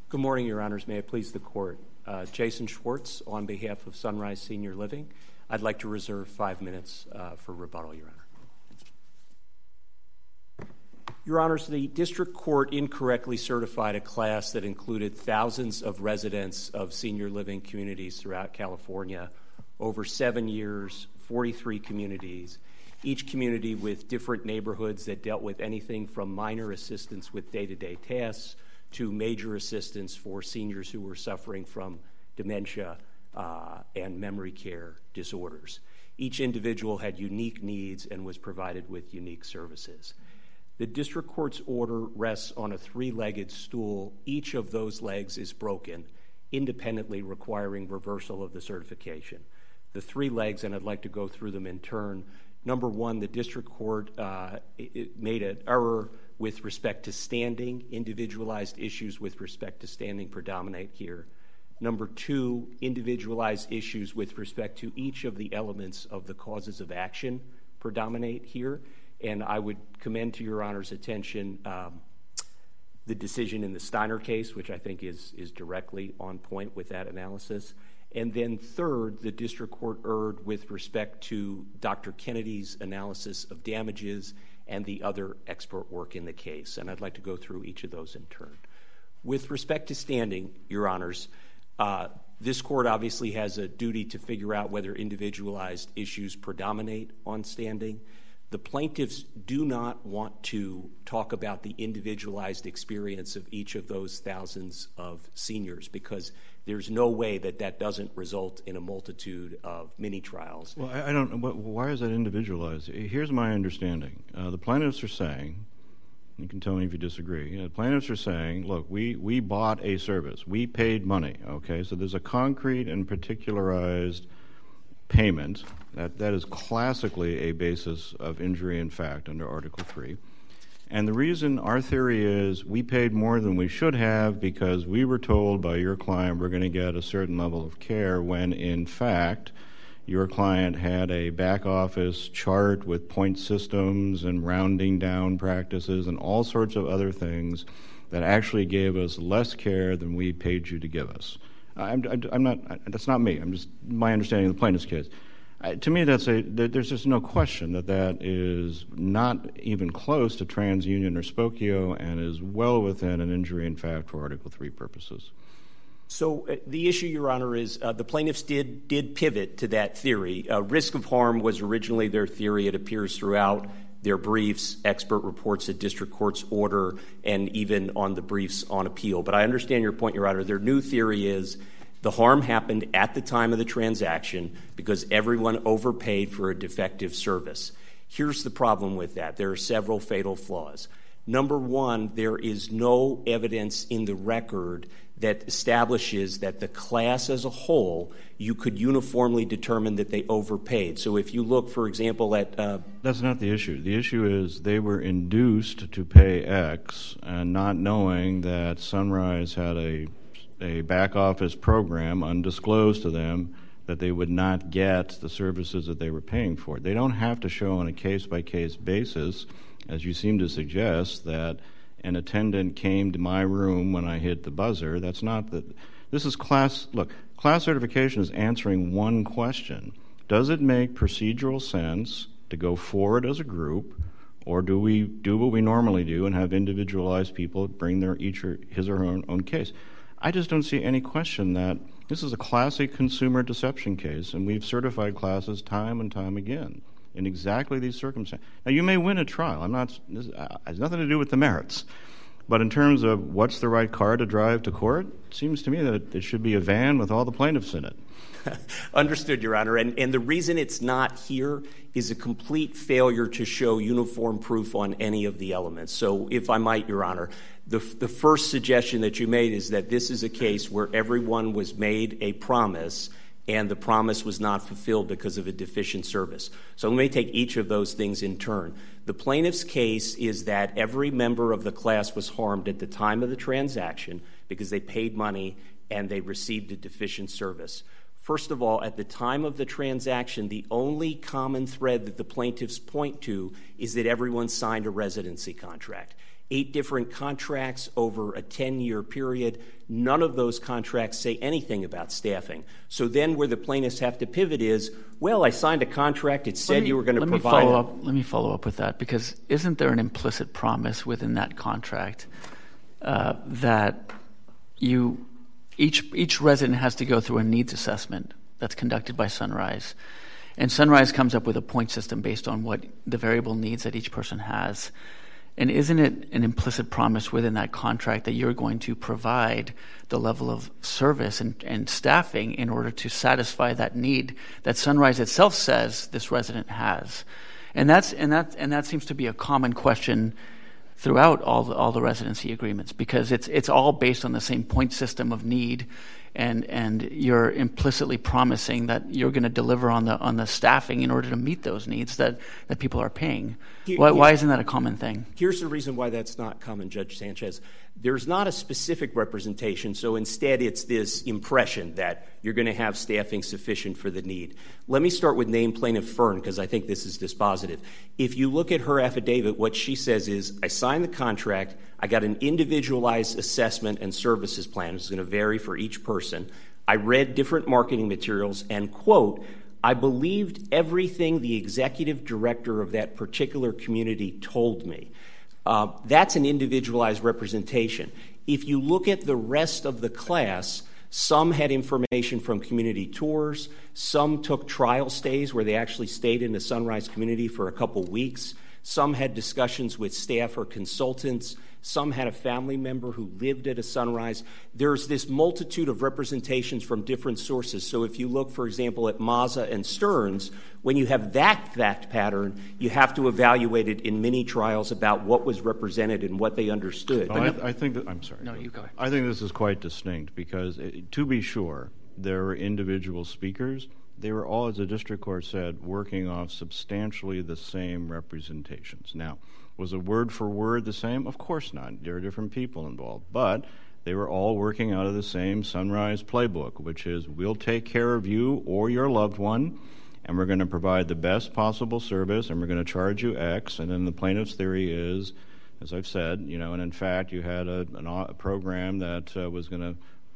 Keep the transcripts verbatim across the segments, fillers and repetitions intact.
Good morning, Your Honors. May it please the Court. Uh, Jason Schwartz on behalf of Sunrise Senior Living. I'd like to reserve five minutes uh, for rebuttal, Your Honor. Your Honors, the District Court incorrectly certified a class that included thousands of residents of senior living communities throughout California over seven years, forty-three communities, each community with different neighborhoods that dealt with anything from minor assistance with day-to-day tasks to major assistance for seniors who were suffering from dementia uh, and memory care disorders. Each individual had unique needs and was provided with unique services. The District Court's order rests on a three-legged stool. Each of those legs is broken, independently requiring reversal of the certification. The three legs, and I'd like to go through them in turn. Number one, the District Court uh, it made an error with respect to standing. Individualized issues with respect to standing predominate here. Number two, individualized issues with respect to each of the elements of the causes of action predominate here. And I would commend to Your Honor's attention um, the decision in the Steiner case, which I think is, is directly on point with that analysis. And then third, the District Court erred with respect to Doctor Kennedy's analysis of damages and the other expert work in the case. And I'd like to go through each of those in turn. With respect to standing, Your Honors, uh, this court obviously has a duty to figure out whether individualized issues predominate on standing. The plaintiffs do not want to talk about the individualized experience of each of those thousands of seniors because there's no way that that doesn't result in a multitude of mini-trials. Well, I, I don't know. Why is that individualized? Here's my understanding. Uh, the plaintiffs are saying, you can tell me if you disagree, uh, the plaintiffs are saying, look, we, we bought a service. We paid money, okay? So there's a concrete and particularized payment. That, that is classically a basis of injury in fact under Article three. And the reason our theory is we paid more than we should have because we were told by your client we're going to get a certain level of care when in fact your client had a back office chart with point systems and rounding down practices and all sorts of other things that actually gave us less care than we paid you to give us. I'm, I'm not, that's not me. I'm just my understanding of the plaintiff's case. Uh, to me, that's a, there's just no question that that is not even close to TransUnion or Spokio and is well within an injury in fact for Article three purposes. So uh, the issue, Your Honor, is uh, the plaintiffs did did pivot to that theory. Uh, risk of harm was originally their theory. It appears throughout their briefs, expert reports, the district court's order, and even on the briefs on appeal. But I understand your point, Your Honor. Their new theory is the harm happened at the time of the transaction because everyone overpaid for a defective service. Here's the problem with that. There are several fatal flaws. Number one, there is no evidence in the record that establishes that the class as a whole, you could uniformly determine that they overpaid. So if you look, for example, at... Uh, That's not the issue. The issue is they were induced to pay X and not knowing that Sunrise had a, a back office program undisclosed to them that they would not get the services that they were paying for. They don't have to show on a case-by-case basis, as you seem to suggest, that an attendant came to my room when I hit the buzzer. That's not the... This is class... Look, class certification is answering one question. Does it make procedural sense to go forward as a group, or do we do what we normally do and have individualized people bring their each or his or her own, own case? I just don't see any question that this is a classic consumer deception case, and we've certified classes time and time again in exactly these circumstances. Now, you may win a trial. I'm not. This has nothing to do with the merits. But in terms of what's the right car to drive to court, it seems to me that it should be a van with all the plaintiffs in it. Understood, Your Honor. And, and the reason it's not here is a complete failure to show uniform proof on any of the elements. So if I might, Your Honor, the, the first suggestion that you made is that this is a case where everyone was made a promise and the promise was not fulfilled because of a deficient service. So let me take each of those things in turn. The plaintiff's case is that every member of the class was harmed at the time of the transaction because they paid money and they received a deficient service. First of all, at the time of the transaction, the only common thread that the plaintiffs point to is that everyone signed a residency contract. eight different contracts over a ten-year period. None of those contracts say anything about staffing. So then where the plaintiffs have to pivot is, well, I signed a contract. It said me, you were going to let provide me follow a- up. Let me follow up with that, because isn't there an implicit promise within that contract uh, that you each each resident has to go through a needs assessment that's conducted by Sunrise, and Sunrise comes up with a point system based on what the variable needs that each person has. And isn't it an implicit promise within that contract that you're going to provide the level of service and, and staffing in order to satisfy that need that Sunrise itself says this resident has? And that's and that and that seems to be a common question throughout all the, all the residency agreements, because it's it's all based on the same point system of need, and and you're implicitly promising that you're going to deliver on the on the staffing in order to meet those needs that, that people are paying. Here, why, here, why isn't that a common thing? Here's the reason why that's not common, Judge Sanchez. There's not a specific representation, so instead it's this impression that you're going to have staffing sufficient for the need. Let me start with named plaintiff Fern, because I think this is dispositive. If you look at her affidavit, what she says is, I signed the contract, I got an individualized assessment and services plan. It's going to vary for each person. I read different marketing materials and, quote, I believed everything the executive director of that particular community told me. Uh, that's an individualized representation. If you look at the rest of the class, some had information from community tours, some took trial stays where they actually stayed in the Sunrise community for a couple weeks, some had discussions with staff or consultants, some had a family member who lived at a Sunrise. There's this multitude of representations from different sources. So if you look, for example, at Mazza and Stearns, when you have that fact pattern, you have to evaluate it in mini trials about what was represented and what they understood. No, I, I think that, I'm sorry. No, you go ahead. I think this is quite distinct because, it, to be sure, there were individual speakers. They were all, as the district court said, working off substantially the same representations. Now, was it word for word the same? Of course not. There are different people involved. But they were all working out of the same Sunrise playbook, which is we'll take care of you or your loved one, and we're going to provide the best possible service, and we're going to charge you X. And then the plaintiff's theory is, as I've said, you know, and in fact, you had a, an, a program that uh, was going to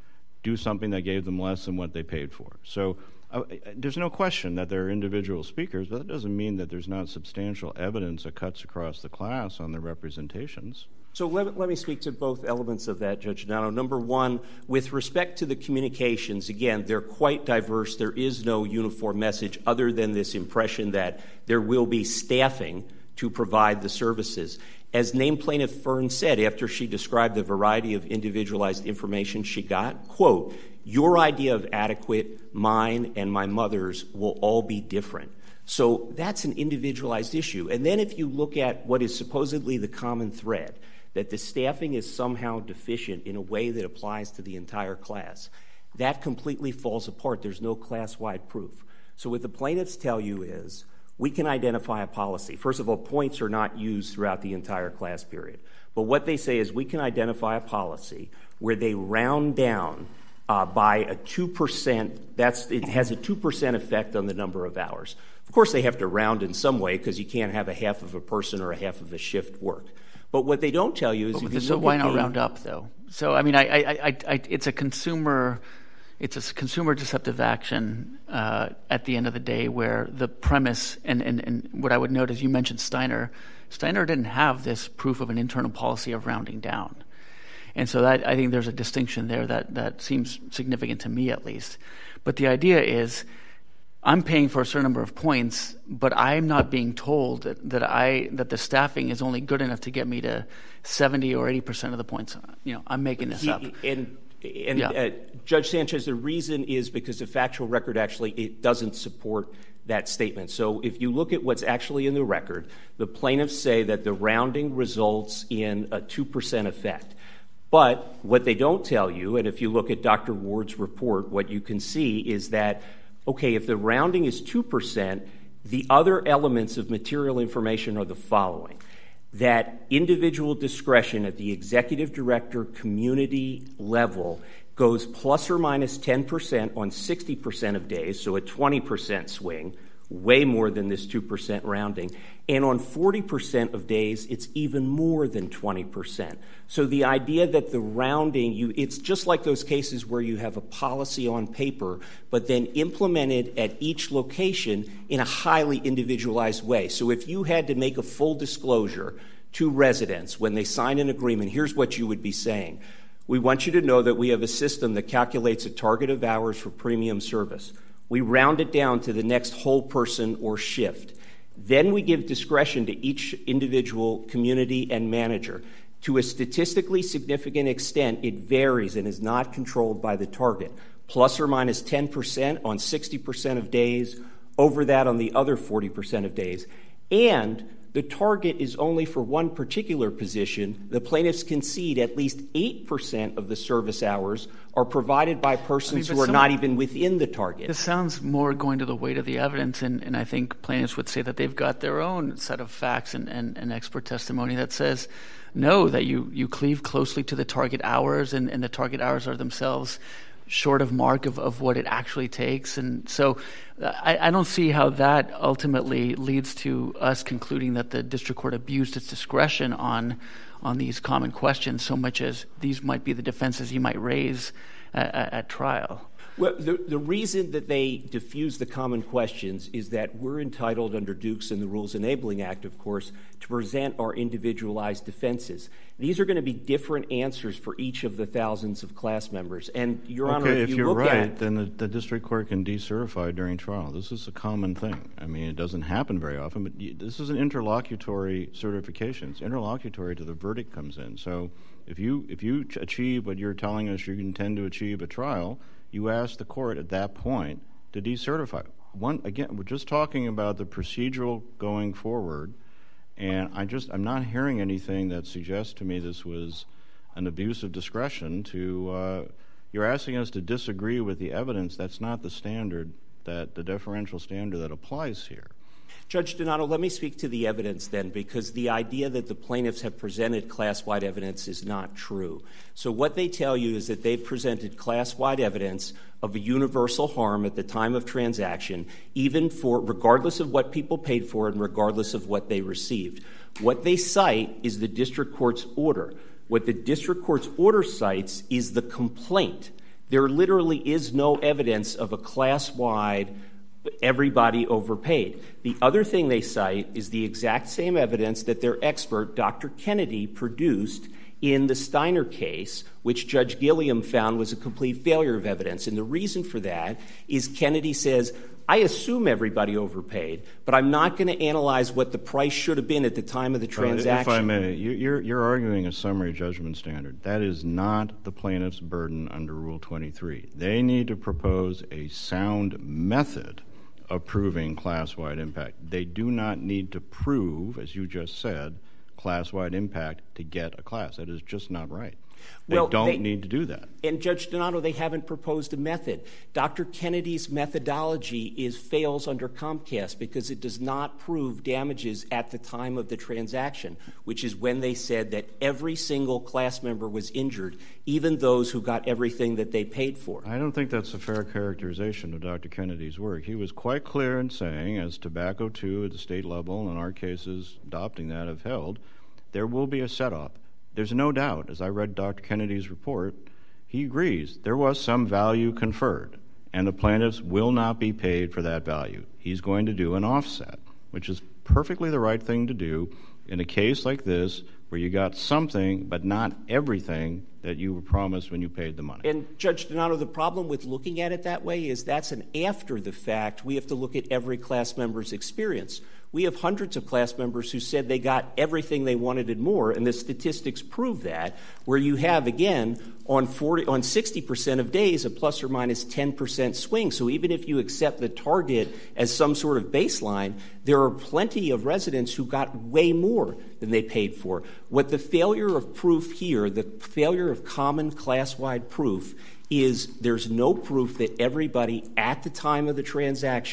do something that gave them less than what they paid for. So uh, there's no question that there are individual speakers, but that doesn't mean that there's not substantial evidence that cuts across the class on the representations. So let, let me speak to both elements of that, Judge Donato. Number one, with respect to the communications, again, they're quite diverse. There is no uniform message other than this impression that there will be staffing to provide the services. As named plaintiff Fern said after she described the variety of individualized information she got, quote, your idea of adequate, mine, and my mother's will all be different. So that's an individualized issue. And then if you look at what is supposedly the common thread, that the staffing is somehow deficient in a way that applies to the entire class, that completely falls apart. There's no class-wide proof. So what the plaintiffs tell you is, we can identify a policy. First of all, points are not used throughout the entire class period. But what they say is we can identify a policy where they round down uh, by a two percent. That's, it has a two percent effect on the number of hours. Of course, they have to round in some way because you can't have a half of a person or a half of a shift work. But what they don't tell you is... But if you so look why at not the, round up, though? So, I mean, I, I, I, I, it's a consumer... It's a consumer deceptive action uh, at the end of the day where the premise, and, and, and what I would note is you mentioned Steiner. Steiner didn't have this proof of an internal policy of rounding down. And so that, I think there's a distinction there that, that seems significant to me at least. But the idea is I'm paying for a certain number of points, but I'm not being told that, that, I, that the staffing is only good enough to get me to seventy or eighty percent of the points. You know, I'm making this he, up. And, And yeah. uh, Judge Sanchez, the reason is because the factual record actually it doesn't support that statement. So if you look at what's actually in the record, the plaintiffs say that the rounding results in a two percent effect. But what they don't tell you, and if you look at Doctor Ward's report, what you can see is that, okay, if the rounding is two percent, the other elements of material information are the following. That individual discretion at the executive director community level goes plus or minus ten percent on sixty percent of days, so a twenty percent swing, way more than this two percent rounding. And on forty percent of days, it's even more than twenty percent. So the idea that the rounding, you, it's just like those cases where you have a policy on paper, but then implemented at each location in a highly individualized way. So if you had to make a full disclosure to residents when they sign an agreement, here's what you would be saying. We want you to know that we have a system that calculates a target of hours for premium service. We round it down to the next whole person or shift. Then we give discretion to each individual community and manager. To a statistically significant extent, it varies and is not controlled by the target. Plus or minus ten percent on sixty percent of days, over that on the other forty percent of days. And the target is only for one particular position. The plaintiffs concede at least eight percent of the service hours are provided by persons I mean, who are some, not even within the target. This sounds more going to the weight of the evidence, and, and I think plaintiffs would say that they've got their own set of facts and, and, and expert testimony that says, no, that you, you cleave closely to the target hours, and, and the target hours are themselves short of mark of, of what it actually takes. And so I, I don't see how that ultimately leads to us concluding that the district court abused its discretion on on these common questions so much as these might be the defenses you might raise at, at trial. Well, the, the reason that they diffuse the common questions is that we're entitled under Dukes and the Rules Enabling Act, of course, to present our individualized defenses. These are going to be different answers for each of the thousands of class members. And, Your okay, Honor, if, if you you're look right, at, then the, the district court can decertify during trial. This is a common thing. I mean, it doesn't happen very often, but this is an interlocutory certification. It's interlocutory to the verdict comes in. So if you if you achieve what you're telling us you intend to achieve at trial, you ask the court at that point to decertify. One, again, we're just talking about the procedural going forward, and I just, I'm not hearing anything that suggests to me this was an abuse of discretion to, uh, you're asking us to disagree with the evidence. That's not the standard, that the deferential standard that applies here. Judge Donato, let me speak to the evidence then, because the idea that the plaintiffs have presented class-wide evidence is not true. So what they tell you is that they've presented class-wide evidence of a universal harm at the time of transaction, even for, regardless of what people paid for and regardless of what they received. What they cite is the district court's order. What the district court's order cites is the complaint. There literally is no evidence of a class-wide everybody overpaid. The other thing they cite is the exact same evidence that their expert, Doctor Kennedy, produced in the Steiner case, which Judge Gilliam found was a complete failure of evidence. And the reason for that is Kennedy says, I assume everybody overpaid, but I'm not going to analyze what the price should have been at the time of the transaction. Uh, if I may, you're, you're arguing a summary judgment standard. That is not the plaintiff's burden under Rule twenty-three. They need to propose a sound method of proving class-wide impact. They do not need to prove, as you just said, class-wide impact to get a class. That is just not right. They well, don't they, need to do that. And Judge Donato, they haven't proposed a method. Doctor Kennedy's methodology is fails under Comcast because it does not prove damages at the time of the transaction, which is when they said that every single class member was injured, even those who got everything that they paid for. I don't think that's a fair characterization of Doctor Kennedy's work. He was quite clear in saying, as Tobacco two at the state level, and our cases adopting that have held, there will be a set-up. There's no doubt, as I read Doctor Kennedy's report, he agrees there was some value conferred, and the plaintiffs will not be paid for that value. He's going to do an offset, which is perfectly the right thing to do in a case like this where you got something but not everything that you were promised when you paid the money. And Judge Donato, the problem with looking at it that way is that's an after the fact. We have to look at every class member's experience. We have hundreds of class members who said they got everything they wanted and more, and the statistics prove that, where you have, again, on forty, on sixty percent of days, a plus or minus ten percent swing. So even if you accept the target as some sort of baseline, there are plenty of residents who got way more than they paid for. What the failure of proof here, the failure of common class-wide proof, is there's no proof that everybody at the time of the transaction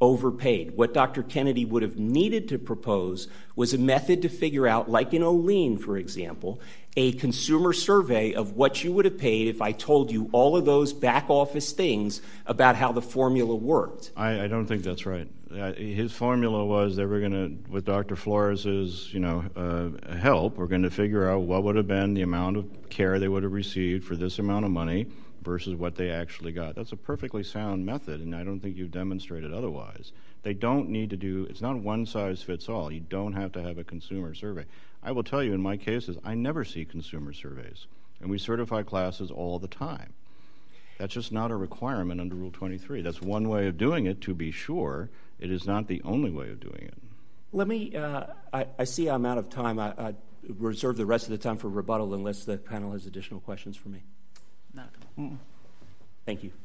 overpaid. What Doctor Kennedy would have needed to propose was a method to figure out, like in Olean, for example, a consumer survey of what you would have paid if I told you all of those back office things about how the formula worked. I, I don't think that's right. Uh, his formula was they were going to, with Doctor Flores's, you know, uh, help, we're going to figure out what would have been the amount of care they would have received for this amount of money versus what they actually got. That's a perfectly sound method, and I don't think you've demonstrated otherwise. They don't need to do, it's not one size fits all. You don't have to have a consumer survey. I will tell you, in my cases, I never see consumer surveys, and we certify classes all the time. That's just not a requirement under Rule twenty-three. That's one way of doing it, to be sure. It is not the only way of doing it. Let me, uh, I, I see I'm out of time. I, I reserve the rest of the time for rebuttal unless the panel has additional questions for me. No. Mm. Thank you.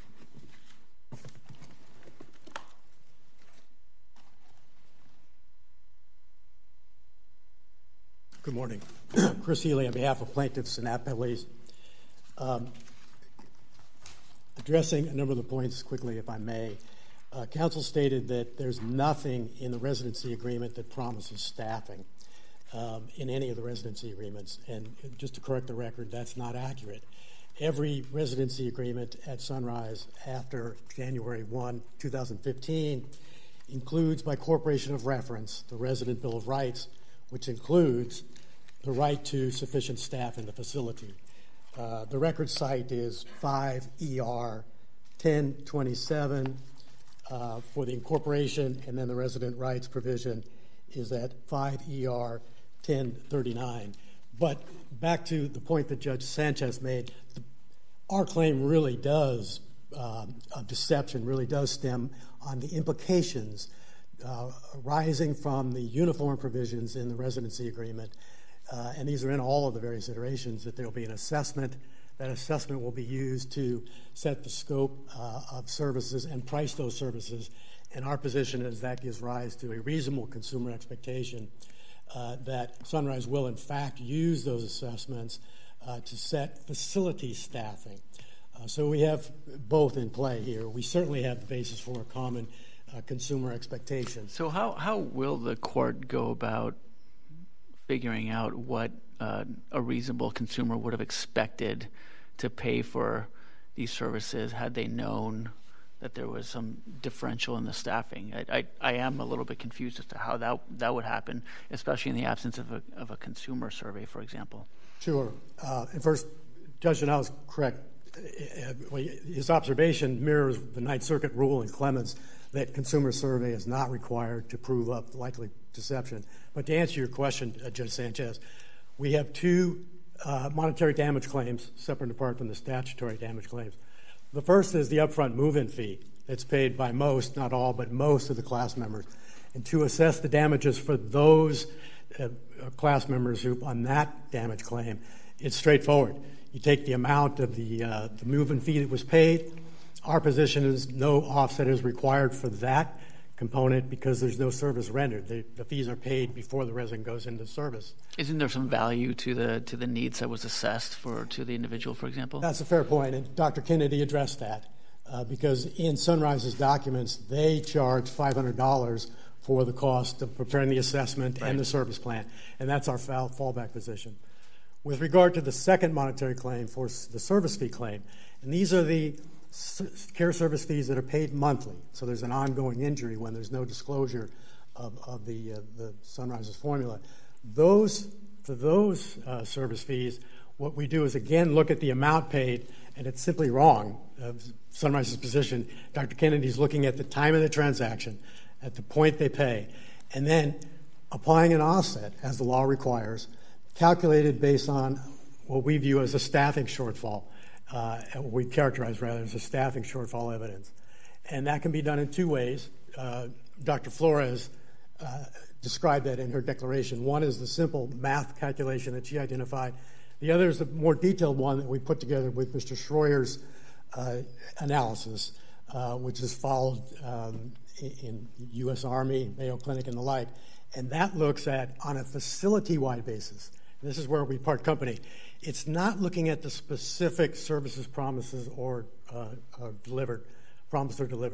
Good morning. Chris Healy on behalf of plaintiffs and appellees. Um, addressing a number of the points quickly, if I may. Uh, counsel stated that there's nothing in the residency agreement that promises staffing um, in any of the residency agreements. And just to correct the record, that's not accurate. Every residency agreement at Sunrise after January first, two thousand fifteen includes, by corporation of reference, the Resident Bill of Rights, which includes the right to sufficient staff in the facility. Uh, the record site is five E R ten twenty-seven uh, for the incorporation, and then the resident rights provision is at five E R ten thirty-nine. But back to the point that Judge Sanchez made, the, our claim really does, um, of deception, really does stem on the implications uh, arising from the uniform provisions in the residency agreement. Uh, and these are in all of the various iterations, that there will be an assessment. That assessment will be used to set the scope uh, of services and price those services. And our position is that gives rise to a reasonable consumer expectation uh, that Sunrise will, in fact, use those assessments uh, to set facility staffing. Uh, so we have both in play here. We certainly have the basis for a common uh, consumer expectation. So how, how will the court go about figuring out what uh, a reasonable consumer would have expected to pay for these services had they known that there was some differential in the staffing? I, I, I am a little bit confused as to how that that would happen, especially in the absence of a, of a consumer survey, for example. Sure. Uh, and first, Judge Janelle is correct. His observation mirrors the Ninth Circuit rule in Clemens that consumer survey is not required to prove up likely deception. But to answer your question, uh, Judge Sanchez, we have two uh, monetary damage claims, separate and apart from the statutory damage claims. The first is the upfront move-in fee that's paid by most, not all, but most of the class members. And to assess the damages for those uh, class members who, on that damage claim, it's straightforward. You take the amount of the, uh, the move-in fee that was paid. Our position is no offset is required for that component because there's no service rendered. The, the fees are paid before the resident goes into service. Isn't there some value to the to the needs that was assessed for to the individual, for example? That's a fair point, and Doctor Kennedy addressed that uh, because in Sunrise's documents, they charge five hundred dollars for the cost of preparing the assessment right. and the service plan, and that's our fall, fallback position. With regard to the second monetary claim for the service fee claim, and these are the care service fees that are paid monthly. So there's an ongoing injury when there's no disclosure of, of the, uh, the Sunrise's formula. Those, for those uh, service fees, what we do is, again, look at the amount paid, and it's simply wrong. Uh, Sunrise's position, Doctor Kennedy's looking at the time of the transaction, at the point they pay, and then applying an offset, as the law requires, calculated based on what we view as a staffing shortfall. Uh, what we characterize, rather, as a staffing shortfall evidence. And that can be done in two ways. Uh, Doctor Flores uh, described that in her declaration. One is the simple math calculation that she identified. The other is the more detailed one that we put together with Mister Schroyer's uh, analysis, uh, which is followed um, in, in U S Army, Mayo Clinic, and the like. And that looks at, on a facility-wide basis, this is where we part company, it's not looking at the specific services promises or uh, uh, delivered, promised or delivered.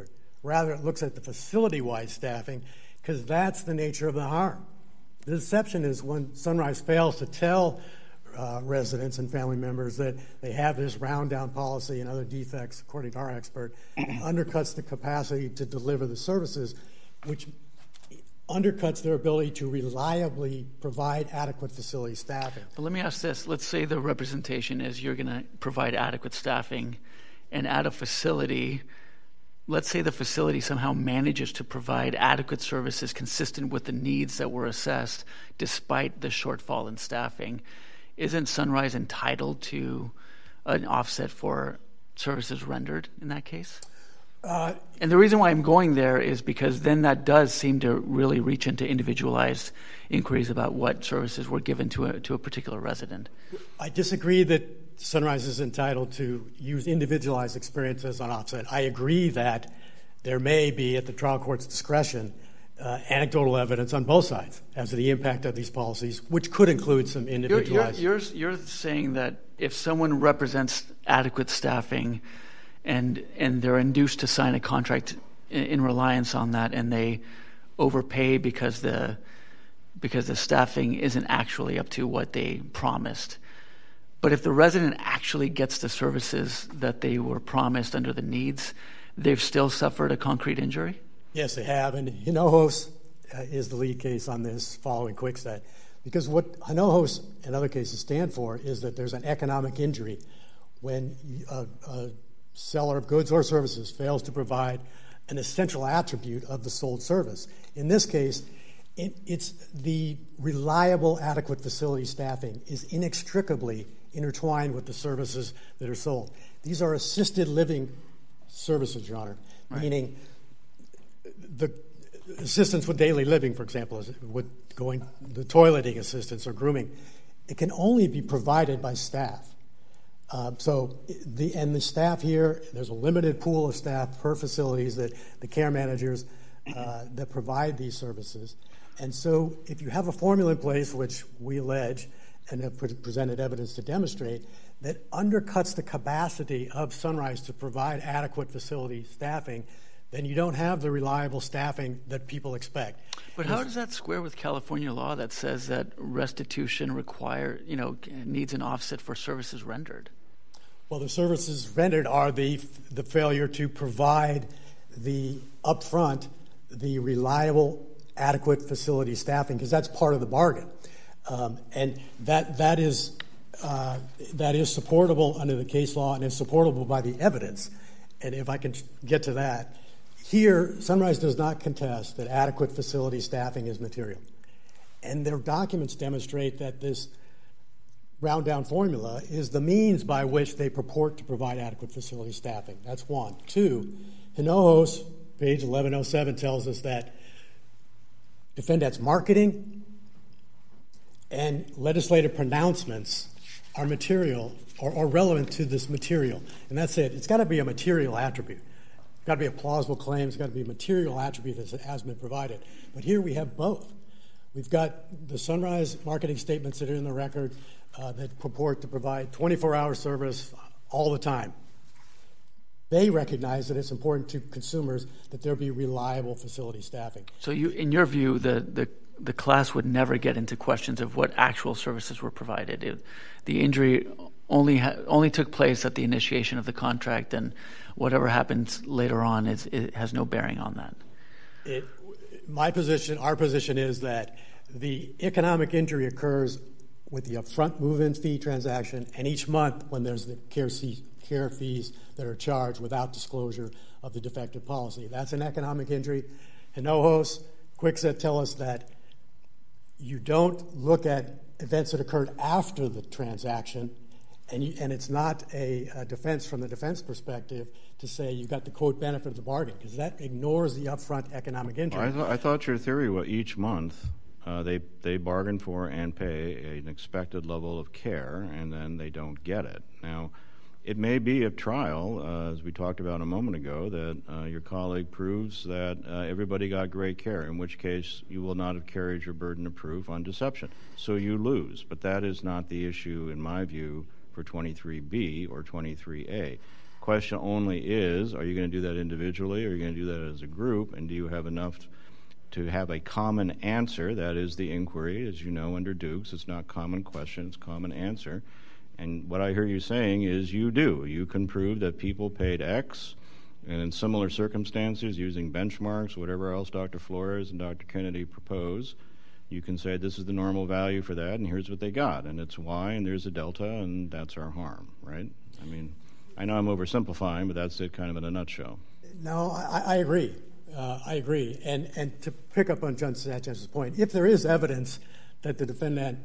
Rather, it looks at the facility-wide staffing because that's the nature of the harm. The deception is when Sunrise fails to tell uh, residents and family members that they have this round-down policy and other defects, according to our expert, undercuts the capacity to deliver the services, which undercuts their ability to reliably provide adequate facility staffing. But let me ask this. Let's say the representation is you're going to provide adequate staffing, and at a facility, let's say the facility somehow manages to provide adequate services consistent with the needs that were assessed despite the shortfall in staffing. Isn't Sunrise entitled to an offset for services rendered in that case? Uh, and the reason why I'm going there is because then that does seem to really reach into individualized inquiries about what services were given to a, to a particular resident. I disagree that Sunrise is entitled to use individualized experiences on offset. I agree that there may be, at the trial court's discretion, uh, anecdotal evidence on both sides as to the impact of these policies, which could include some individualized. You're, you're, you're, you're saying that if someone represents adequate staffing and and they're induced to sign a contract in, in reliance on that, and they overpay because the because the staffing isn't actually up to what they promised. But if the resident actually gets the services that they were promised under the needs, they've still suffered a concrete injury? Yes, they have. And Hinojos uh, is the lead case on this following Kwikset. Because what Hinojos and other cases stand for is that there's an economic injury when a, a seller of goods or services fails to provide an essential attribute of the sold service. In this case, it, it's the reliable, adequate facility staffing is inextricably intertwined with the services that are sold. These are assisted living services, Your Honor, right. Meaning the assistance with daily living, for example, is with going the toileting assistance or grooming. It can only be provided by staff. Uh, so the and the staff here, there's a limited pool of staff per facilities that the care managers uh, that provide these services. And so if you have a formula in place, which we allege and have pre- presented evidence to demonstrate, that undercuts the capacity of Sunrise to provide adequate facility staffing, then you don't have the reliable staffing that people expect. But how does that square with California law that says that restitution require, you know, needs an offset for services rendered? Well, the services rendered are the the failure to provide the upfront, the reliable, adequate facility staffing, because that's part of the bargain, um, and that that is uh, that is supportable under the case law and is supportable by the evidence. And if I can get to that. Here, Sunrise does not contest that adequate facility staffing is material. And their documents demonstrate that this round-down formula is the means by which they purport to provide adequate facility staffing. That's one. Two, Hinojos, page eleven oh seven, tells us that defendants' marketing and legislative pronouncements are material or, or relevant to this material. And that's it. It's got to be a material attribute. It's got to be a plausible claim. It's got to be a material attribute that has been provided. But here we have both. We've got the Sunrise marketing statements that are in the record uh, that purport to provide twenty-four hour service all the time. They recognize that it's important to consumers that there be reliable facility staffing. So you, in your view, the, the, the class would never get into questions of what actual services were provided. It, the injury only ha- only took place at the initiation of the contract, and whatever happens later on is it has no bearing on that. It, my position, our position is that the economic injury occurs with the upfront move-in fee transaction, and each month when there's the care, fee, care fees that are charged without disclosure of the defective policy. That's an economic injury. Hinojos, Kwikset tell us that you don't look at events that occurred after the transaction, and, you, and it's not a, a defense from the defense perspective to say you got the quote benefit of the bargain, because that ignores the upfront economic injury. I, th- I thought your theory was each month uh, they they bargain for and pay an expected level of care, and then they don't get it. Now, it may be at trial, uh, as we talked about a moment ago, that uh, your colleague proves that uh, everybody got great care, in which case you will not have carried your burden of proof on deception. So you lose. But that is not the issue, in my view, for twenty-three B or twenty-three A. question only is, are you going to do that individually, or are you going to do that as a group, and do you have enough t- to have a common answer? That is the inquiry. As you know, under Dukes, it's not common question, it's common answer. And what I hear you saying is you do. You can prove that people paid X, and in similar circumstances, using benchmarks, whatever else Doctor Flores and Doctor Kennedy propose, you can say this is the normal value for that, and here's what they got, and it's Y, and there's a delta, and that's our harm, right? I mean, I know I'm oversimplifying, but that's it kind of in a nutshell. No, I, I agree. Uh, I agree. And and to pick up on John Sanchez's point, if there is evidence that the defendant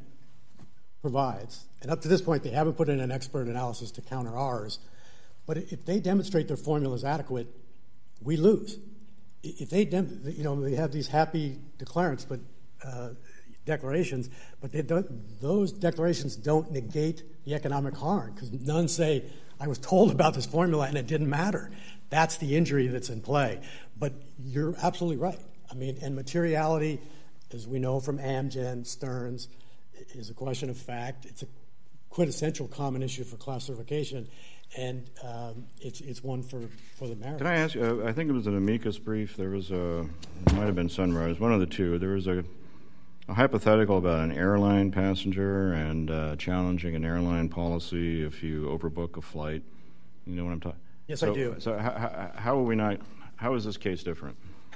provides, and up to this point they haven't put in an expert analysis to counter ours, but if they demonstrate their formula is adequate, we lose. If they, dem- you know, they have these happy declarants, but uh, declarations, but they don't, those declarations don't negate the economic harm, because none say, I was told about this formula and it didn't matter. That's the injury that's in play. But you're absolutely right. I mean, and materiality, as we know from Amgen, Stearns, is a question of fact. It's a quintessential common issue for class certification, and um, it's it's one for, for the merits. Can I ask you, uh, I think it was an amicus brief, there was a, it might have been Sunrise, one of the two, there was a, a hypothetical about an airline passenger and uh, challenging an airline policy if you overbook a flight. You know what I'm talking about? Yes, so, I do. So how, how are we not, how is this case different?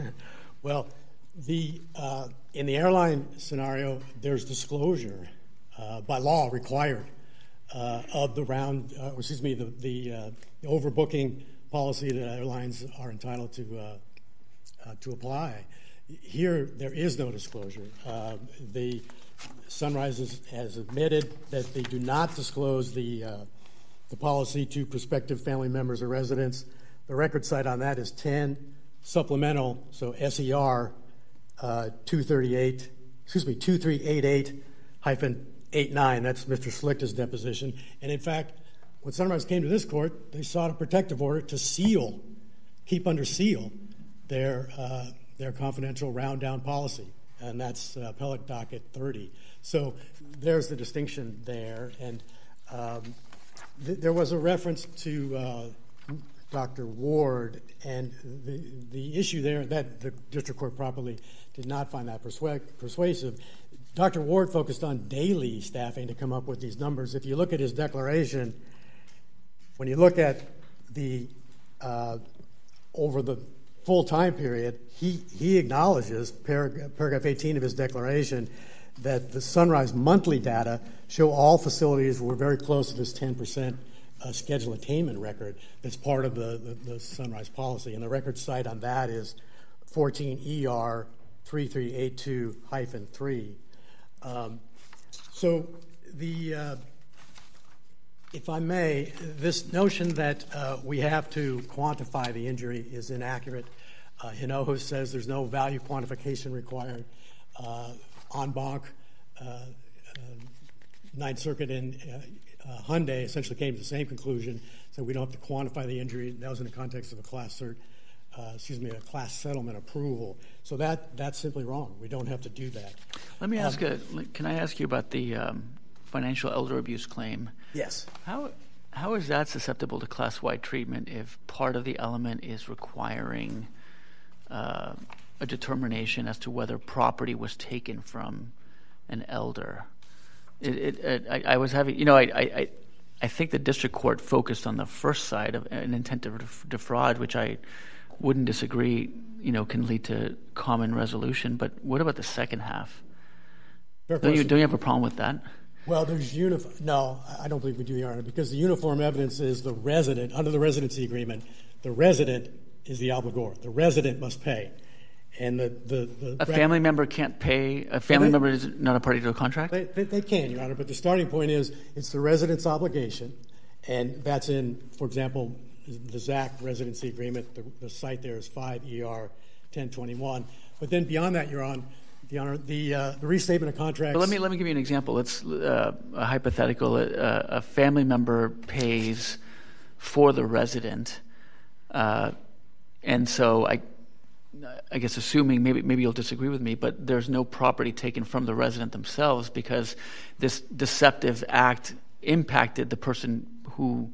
Well, the uh, in the airline scenario, there's disclosure uh, by law required uh, of the round, uh, or excuse me, the, the, uh, the overbooking policy that airlines are entitled to uh, uh, to apply. Here, there is no disclosure. Uh, the Sunrise has, has admitted that they do not disclose the uh, the policy to prospective family members or residents. The record site on that is ten supplemental, so S E R uh, two thirty-eight, excuse me, two three eight eight hyphen eighty-nine. That's Mister Slichta's deposition. And in fact, when Sunrise came to this court, they sought a protective order to seal, keep under seal, their uh, their confidential round down policy, and that's uh, appellate docket thirty. So there's the distinction there, and um, th- there was a reference to uh, Doctor Ward, and the the issue there that the district court properly did not find that persua- persuasive. Doctor Ward focused on daily staffing to come up with these numbers. If you look at his declaration, when you look at the uh, over the full time period, he he acknowledges, parag- paragraph eighteen of his declaration, that the Sunrise monthly data show all facilities were very close to this ten percent uh, schedule attainment record that's part of the, the, the Sunrise policy. And the record site on that is fourteen E R three three eight two dash three. Um, so the, uh, if I may, this notion that uh, we have to quantify the injury is inaccurate. Uh, Hinojo says there's no value quantification required. Uh, en banc, uh, uh, Ninth Circuit and uh, uh, Hyundai essentially came to the same conclusion, so we don't have to quantify the injury. That was in the context of a class cert, uh, excuse me, a class settlement approval. So that that's simply wrong. We don't have to do that. Let me ask um, a, can I ask you about the um, financial elder abuse claim? Yes. How how is that susceptible to class-wide treatment if part of the element is requiring uh, a determination as to whether property was taken from an elder? It, it, it, I, I was having, you know, I, I, I think the district court focused on the first side of an intent to defraud, which I wouldn't disagree, you know, can lead to common resolution. But what about the second half? Fair don't you, question. don't you have a problem with that? Well, there's uniform. No, I don't believe we do, Your Honor, because the uniform evidence is the resident, under the residency agreement, the resident is the obligor. The resident must pay. And the, the, the a family member can't pay. A family they, member is not a party to a contract. They, they, they can, Your Honor, but the starting point is it's the resident's obligation, and that's in, for example, the Z A C residency agreement. The, the site there is five E R ten twenty-one. But then beyond that, Your Honor, the Honor, the, uh, the restatement of contracts. But let me let me give you an example. It's uh, a hypothetical. Uh, a family member pays for the resident, uh, and so I. I guess assuming, maybe maybe you'll disagree with me, but there's no property taken from the resident themselves because this deceptive act impacted the person who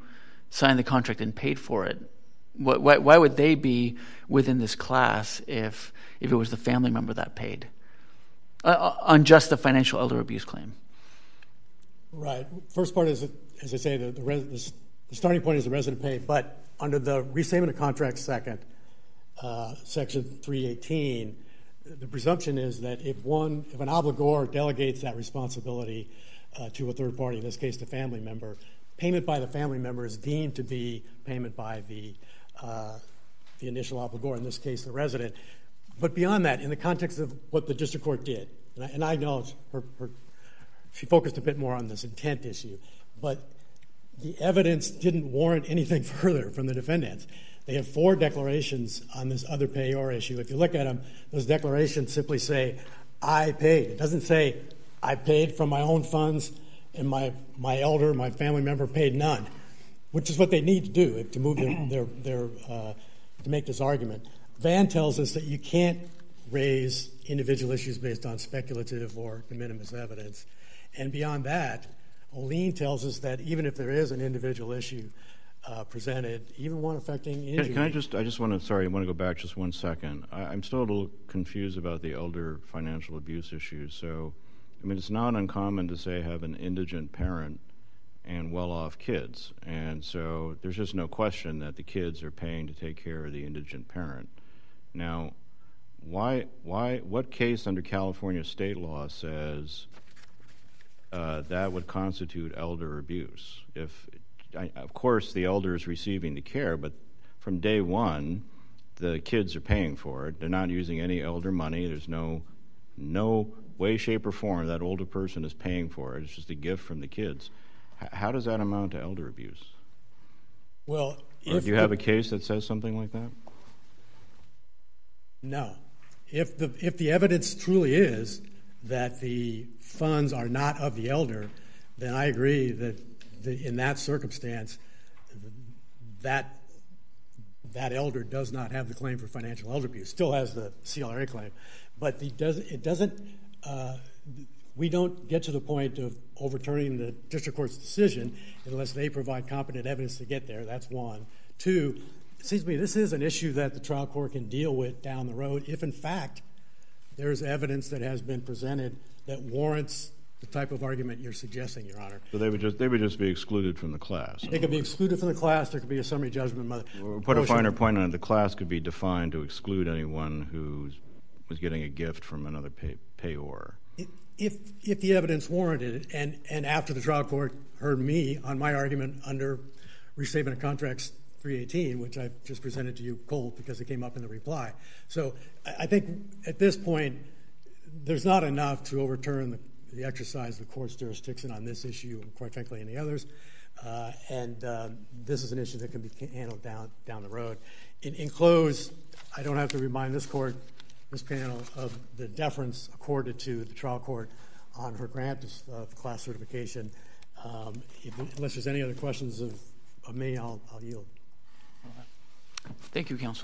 signed the contract and paid for it. Why, why would they be within this class if if it was the family member that paid uh, on just the financial elder abuse claim? Right. First part is, as I say, the, the, res, the starting point is the resident paid, but under the restatement of contracts second, uh, section three eighteen, the presumption is that if one, if an obligor delegates that responsibility uh, to a third party, in this case the family member, payment by the family member is deemed to be payment by the uh, the initial obligor, in this case the resident. But beyond that, in the context of what the district court did, and I, and I acknowledge her, her, she focused a bit more on this intent issue, but the evidence didn't warrant anything further from the defendants. They have four declarations on this other payor issue. If you look at them, those declarations simply say, I paid. It doesn't say, I paid from my own funds and my, my elder, my family member paid none, which is what they need to do to move their, their, their uh, to make this argument. Vann tells us that you can't raise individual issues based on speculative or de minimis evidence. And beyond that, Olien tells us that even if there is an individual issue uh, presented, even one affecting injury. Can, can I just, I just want to, sorry, I want to go back just one second. I, I'm still a little confused about the elder financial abuse issue. So, I mean, it's not uncommon to say have an indigent parent and well-off kids. And so there's just no question that the kids are paying to take care of the indigent parent. Now, why, why, what case under California state law says uh, that would constitute elder abuse? If, I, of course, the elder is receiving the care, but from day one, the kids are paying for it. They're not using any elder money. There's no, no way, shape, or form that older person is paying for it. It's just a gift from the kids. H- how does that amount to elder abuse? Well, or if do you the, have a case that says something like that? No. If the if the evidence truly is that the funds are not of the elder, then I agree that the, in that circumstance, that that elder does not have the claim for financial elder abuse. Still has the C L R A claim, but the does it doesn't. Uh, we don't get to the point of overturning the district court's decision unless they provide competent evidence to get there. That's one. Two, it seems to me this is an issue that the trial court can deal with down the road if, in fact, there's evidence that has been presented that warrants the type of argument you're suggesting, Your Honor. So they would just they would just be excluded from the class. They could be excluded from the class. There could be a summary judgment. Or put a finer point on it. The class could be defined to exclude anyone who was getting a gift from another pay, payor. If if the evidence warranted it, and, and after the trial court heard me on my argument under Restatement of Contracts three eighteen, which I've just presented to you cold because it came up in the reply. So I think at this point, there's not enough to overturn the, the exercise of the court's jurisdiction on this issue, and quite frankly, any others. Uh, and uh, this is an issue that can be handled down down the road. In, in close, I don't have to remind this court, this panel, of the deference accorded to the trial court on her grant of uh, class certification. Um, if, unless there's any other questions of, of me, I'll, I'll yield. Thank you, counsel.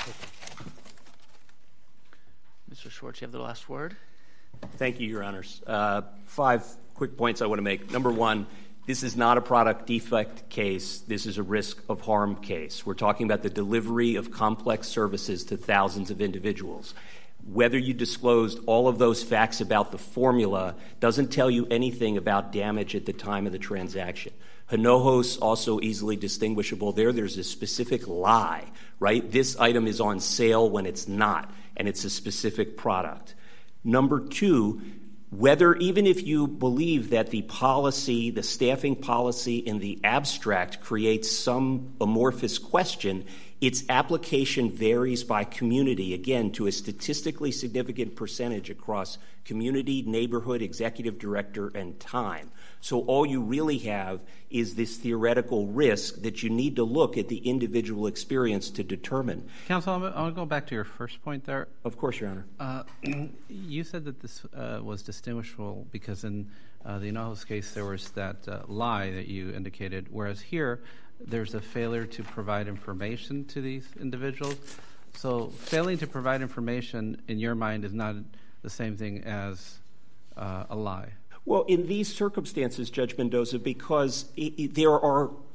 Mister Schwartz, you have the last word. Thank you, Your Honors. Uh, five quick points I want to make. Number one, this is not a product defect case. This is a risk of harm case. We're talking about the delivery of complex services to thousands of individuals. Whether you disclosed all of those facts about the formula doesn't tell you anything about damage at the time of the transaction. Hinojos, also easily distinguishable there. There's a specific lie, right? This item is on sale when it's not, and it's a specific product. Number two, whether even if you believe that the policy, the staffing policy in the abstract creates some amorphous question, its application varies by community, again, to a statistically significant percentage across community, neighborhood, executive director, and time. So all you really have is this theoretical risk that you need to look at the individual experience to determine. Counsel, I want to go back to your first point there. Of course, Your Honor. Uh, you said that this uh, was distinguishable because in uh, the Hinojos case there was that uh, lie that you indicated, whereas here there's a failure to provide information to these individuals. So failing to provide information in your mind is not the same thing as uh, a lie. Well, in these circumstances, Judge Mendoza, because it, it, there are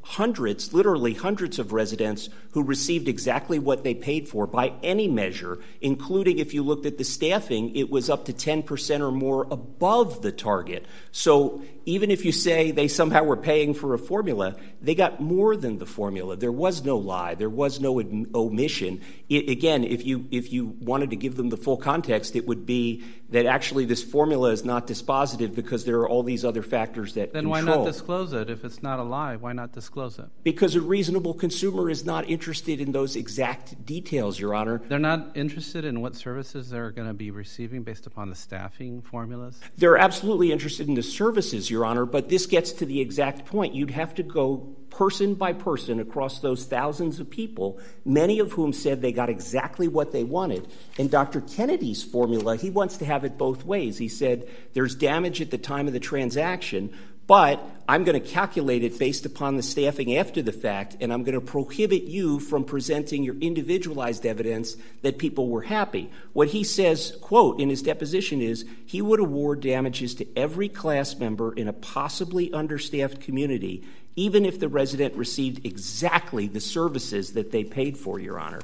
hundreds, literally hundreds of residents who received exactly what they paid for by any measure, including if you looked at the staffing, it was up to ten percent or more above the target. So even if you say they somehow were paying for a formula, they got more than the formula. There was no lie. There was no ad- omission. It, again, if you if you wanted to give them the full context, it would be that actually this formula is not dispositive because there are all these other factors that Then control. Why not disclose it? If it's not a lie, why not disclose it? Because a reasonable consumer is not interested in those exact details, Your Honor. They're not interested in what services they're going to be receiving based upon the staffing formulas? They're absolutely interested in the services, Your Honor, but this gets to the exact point. You'd have to go person by person across those thousands of people, many of whom said they got exactly what they wanted. And Doctor Kennedy's formula, he wants to have it both ways. He said there's damage at the time of the transaction, but I'm going to calculate it based upon the staffing after the fact, and I'm going to prohibit you from presenting your individualized evidence that people were happy. What he says, quote, in his deposition is he would award damages to every class member in a possibly understaffed community, even if the resident received exactly the services that they paid for, Your Honor.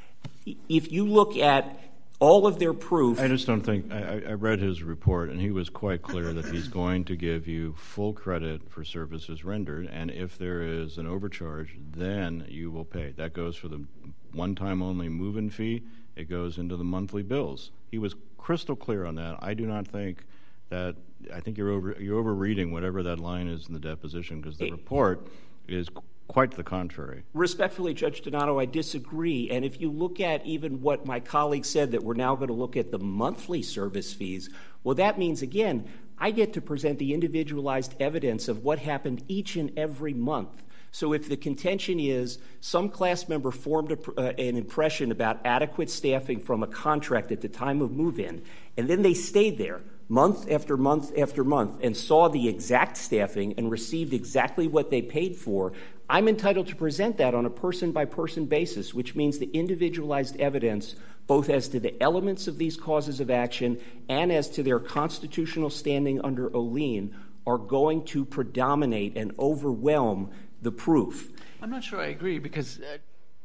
If you look at all of their proof... I just don't think... I, I read his report, and he was quite clear that he's going to give you full credit for services rendered, and if there is an overcharge, then you will pay. That goes for the one-time only move-in fee. It goes into the monthly bills. He was crystal clear on that. I do not think that... I think you're over you're overreading whatever that line is in the deposition, because the report is quite the contrary. Respectfully, Judge Donato, I disagree. And if you look at even what my colleague said, that we're now going to look at the monthly service fees, well, that means, again, I get to present the individualized evidence of what happened each and every month. So if the contention is some class member formed a, uh, an impression about adequate staffing from a contract at the time of move-in, and then they stayed there month after month after month and saw the exact staffing and received exactly what they paid for, I'm entitled to present that on a person-by-person basis, which means the individualized evidence both as to the elements of these causes of action and as to their constitutional standing under Olien are going to predominate and overwhelm the proof. I'm not sure I agree, because uh,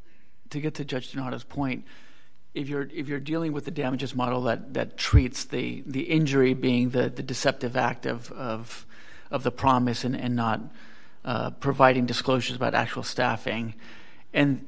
to get to Judge Donato's point, if you're if you're dealing with the damages model that, that treats the, the injury being the, the deceptive act of of, of the promise and, and not uh, providing disclosures about actual staffing, and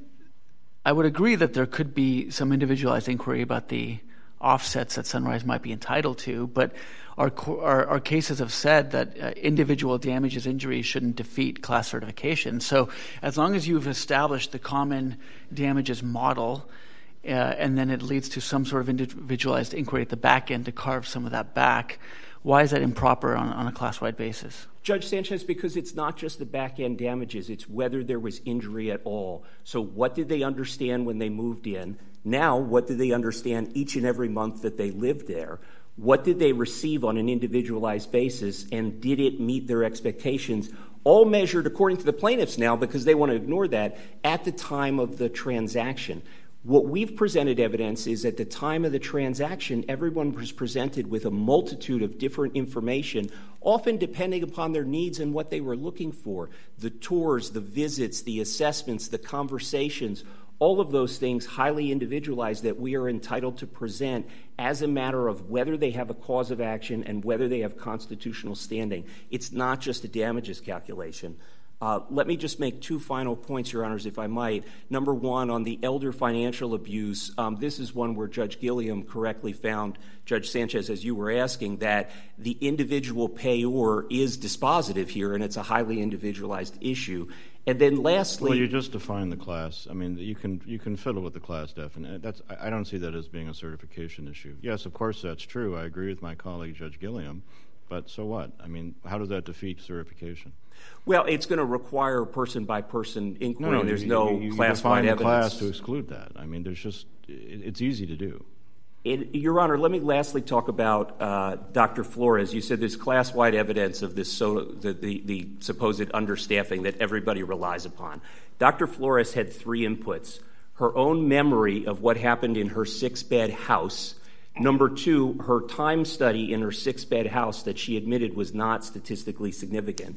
I would agree that there could be some individualized inquiry about the offsets that Sunrise might be entitled to, but our our, our cases have said that uh, individual damages injuries shouldn't defeat class certification. So as long as you've established the common damages model, uh, and then it leads to some sort of individualized inquiry at the back end to carve some of that back, why is that improper on, on a class-wide basis? Judge Sanchez, because it's not just the back-end damages, it's whether there was injury at all. So what did they understand when they moved in? Now, what did they understand each and every month that they lived there? What did they receive on an individualized basis, and did it meet their expectations? All measured according to the plaintiffs now, because they want to ignore that, at the time of the transaction. What we've presented evidence is at the time of the transaction, everyone was presented with a multitude of different information, often depending upon their needs and what they were looking for. The tours, the visits, the assessments, the conversations, all of those things highly individualized that we are entitled to present as a matter of whether they have a cause of action and whether they have constitutional standing. It's not just a damages calculation. Uh, let me just make two final points, Your Honors, if I might. Number one, on the elder financial abuse, um, this is one where Judge Gilliam correctly found, Judge Sanchez, as you were asking, that the individual payor is dispositive here, and it's a highly individualized issue. And then lastly... Well, you just define the class. I mean, you can you can fiddle with the class definition. That's I don't see that as being a certification issue. Yes, of course that's true. I agree with my colleague, Judge Gilliam. But so what? I mean, how does that defeat certification? Well, it's going to require person-by-person inquiry. No, no, there's you, no you, you class-wide evidence. class to exclude that. I mean, there's just it, it's easy to do. It, Your Honor, let me lastly talk about uh, Doctor Flores. You said there's class-wide evidence of this so the, the, the supposed understaffing that everybody relies upon. Doctor Flores had three inputs: her own memory of what happened in her six-bed house. Number two, her time study in her six-bed house that she admitted was not statistically significant.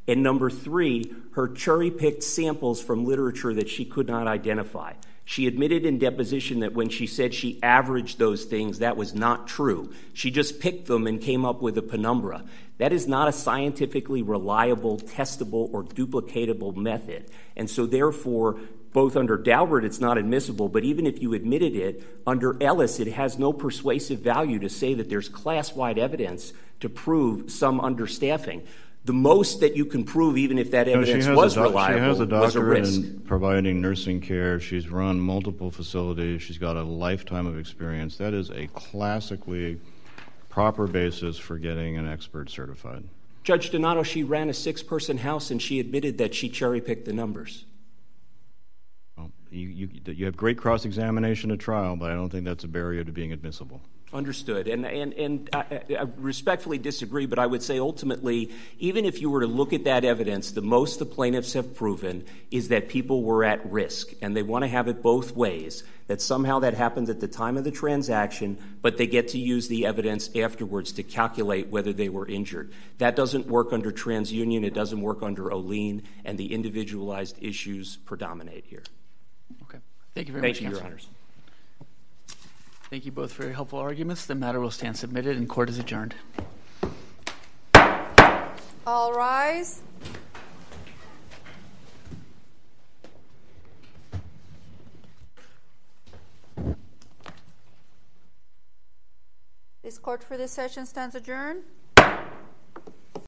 And number three, her cherry-picked samples from literature that she could not identify. She admitted in deposition that when she said she averaged those things, that was not true. She just picked them and came up with a penumbra. That is not a scientifically reliable, testable, or duplicatable method. And so therefore, both under Daubert, it's not admissible, but even if you admitted it, under Ellis, it has no persuasive value to say that there's class-wide evidence to prove some understaffing. The most that you can prove, even if that evidence no, was doc- reliable, she has a was a doctorate risk. in providing nursing care. She's run multiple facilities. She's got a lifetime of experience. That is a classically proper basis for getting an expert certified. Judge Donato, she ran a six-person house, and she admitted that she cherry-picked the numbers. Well, you, you, you have great cross-examination at trial, but I don't think that's a barrier to being admissible. Understood. And, and, and I, I respectfully disagree, but I would say ultimately, even if you were to look at that evidence, the most the plaintiffs have proven is that people were at risk, and they want to have it both ways, that somehow that happened at the time of the transaction, but they get to use the evidence afterwards to calculate whether they were injured. That doesn't work under TransUnion. It doesn't work under Olien, and the individualized issues predominate here. Okay. Thank you very Thank much, you, Your Counsel. Honors. Thank you both for your helpful arguments. The matter will stand submitted and court is adjourned. All rise. This court for this session stands adjourned.